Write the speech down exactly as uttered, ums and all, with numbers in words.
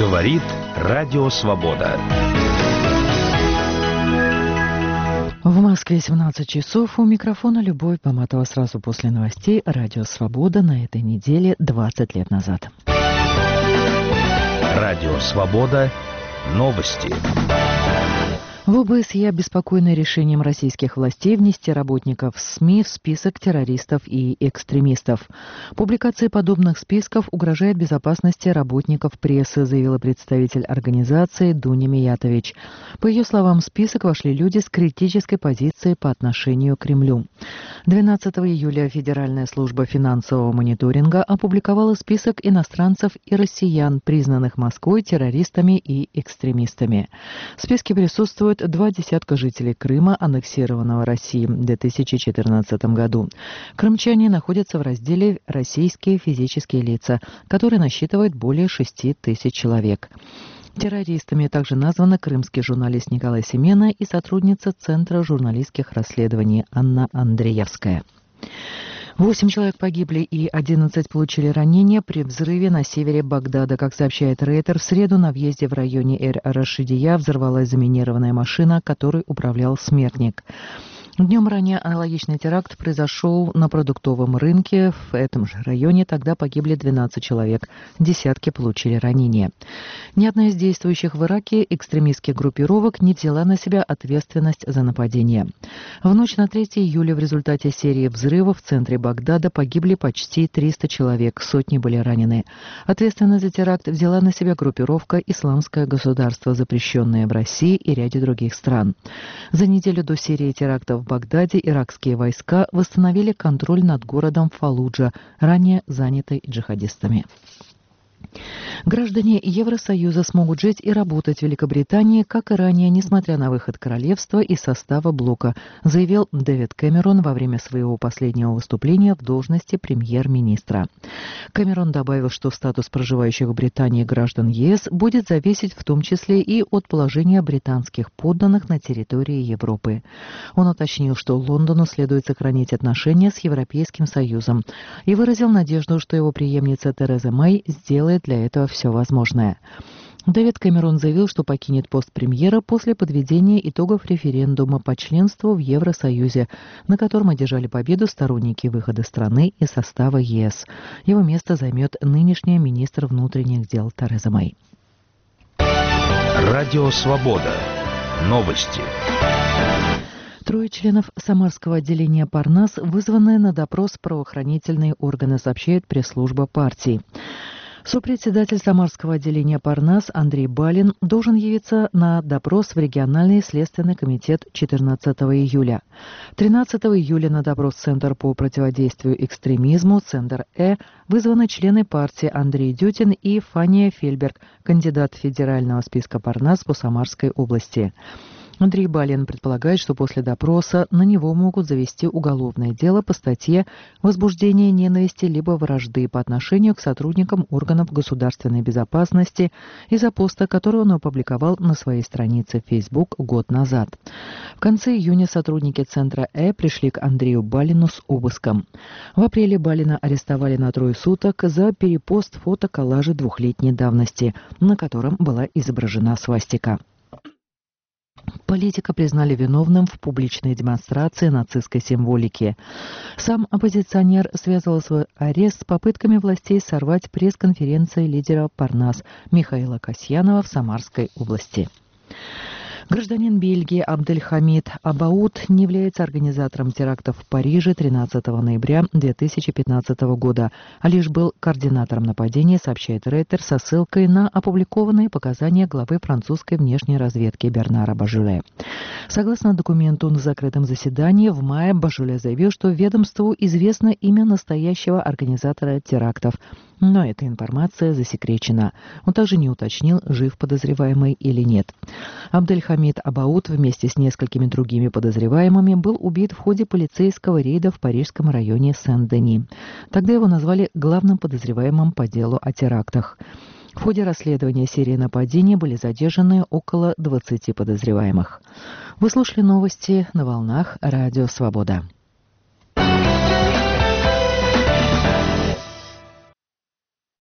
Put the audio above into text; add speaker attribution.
Speaker 1: Говорит Радио Свобода.
Speaker 2: В Москве семнадцать часов. У микрофона Любовь Поматова. Сразу после новостей Радио Свобода на этой неделе двадцать лет назад.
Speaker 1: Радио Свобода. Новости.
Speaker 2: В ОБСЕ обеспокоены решением российских властей внести работников СМИ в список террористов и экстремистов. Публикация подобных списков угрожает безопасности работников прессы, заявила представитель организации Дуня Миятович. По ее словам, в список вошли люди с критической позицией по отношению к Кремлю. двенадцатого июля Федеральная служба финансового мониторинга опубликовала список иностранцев и россиян, признанных Москвой террористами и экстремистами. В списке присутствуют два десятка жителей Крыма, аннексированного Россией в две тысячи четырнадцатом году. Крымчане находятся в разделе «Российские физические лица», который насчитывает более шести тысяч человек. Террористами также названы крымский журналист Николай Семена и сотрудница Центра журналистских расследований Анна Андреевская. Восемь человек погибли и одиннадцать получили ранения при взрыве на севере Багдада. Как сообщает Рейтер, в среду на въезде в районе Эр-Рашидия взорвалась заминированная машина, которой управлял смертник. Днем ранее аналогичный теракт произошел на продуктовом рынке в этом же районе. Тогда погибли двенадцать человек. Десятки получили ранения. Ни одна из действующих в Ираке экстремистских группировок не взяла на себя ответственность за нападение. В ночь на третье июля в результате серии взрывов в центре Багдада погибли почти триста человек. Сотни были ранены. Ответственность за теракт взяла на себя группировка «Исламское государство», запрещенное в России и ряде других стран. За неделю до серии терактов в Багдаде иракские войска восстановили контроль над городом Фаллуджа, ранее занятый джихадистами. Граждане Евросоюза смогут жить и работать в Великобритании, как и ранее, несмотря на выход королевства из состава блока, заявил Дэвид Кэмерон во время своего последнего выступления в должности премьер-министра. Кэмерон добавил, что статус проживающих в Британии граждан ЕС будет зависеть в том числе и от положения британских подданных на территории Европы. Он уточнил, что Лондону следует сохранить отношения с Европейским Союзом и выразил надежду, что его преемница Тереза Мэй сделает для этого все возможное. Дэвид Кэмерон заявил, что покинет пост премьера после подведения итогов референдума по членству в Евросоюзе, на котором одержали победу сторонники выхода страны из состава ЕС. Его место займет нынешняя министр внутренних дел Тереза Мэй.
Speaker 1: Радио Свобода. Новости.
Speaker 2: Трое членов Самарского отделения Парнас вызваны на допрос в правоохранительные органы, сообщает пресс-служба партии. Сопредседатель Самарского отделения Парнас Андрей Балин должен явиться на допрос в региональный следственный комитет четырнадцатого июля. тринадцатого июля на допрос в Центр по противодействию экстремизму, Центр Э, вызваны члены партии Андрей Дютин и Фания Фельберг, кандидат федерального списка Парнас по Самарской области. Андрей Балин предполагает, что после допроса на него могут завести уголовное дело по статье «Возбуждение ненависти либо вражды» по отношению к сотрудникам органов государственной безопасности из-за поста, который он опубликовал на своей странице в Facebook год назад. В конце июня сотрудники Центра Э пришли к Андрею Балину с обыском. В апреле Балина арестовали на трое суток за перепост фото-коллажа двухлетней давности, на котором была изображена свастика. Политика признали виновным в публичной демонстрации нацистской символики. Сам оппозиционер связывал свой арест с попытками властей сорвать пресс-конференции лидера Парнас Михаила Касьянова в Самарской области. Гражданин Бельгии Абдельхамид Абаут не является организатором терактов в Париже тринадцатого ноября две тысячи пятнадцатого года, а лишь был координатором нападения, сообщает Рейтер со ссылкой на опубликованные показания главы французской внешней разведки Бернара Бажюле. Согласно документу на закрытом заседании, в мае Бажюле заявил, что ведомству известно имя настоящего организатора терактов, но эта информация засекречена. Он также не уточнил, жив подозреваемый или нет. Абдельхамид Абаут вместе с несколькими другими подозреваемыми был убит в ходе полицейского рейда в парижском районе Сен-Дени. Тогда его назвали главным подозреваемым по делу о терактах. В ходе расследования серии нападений были задержаны около двадцати подозреваемых. Вы слушали новости на волнах Радио Свобода.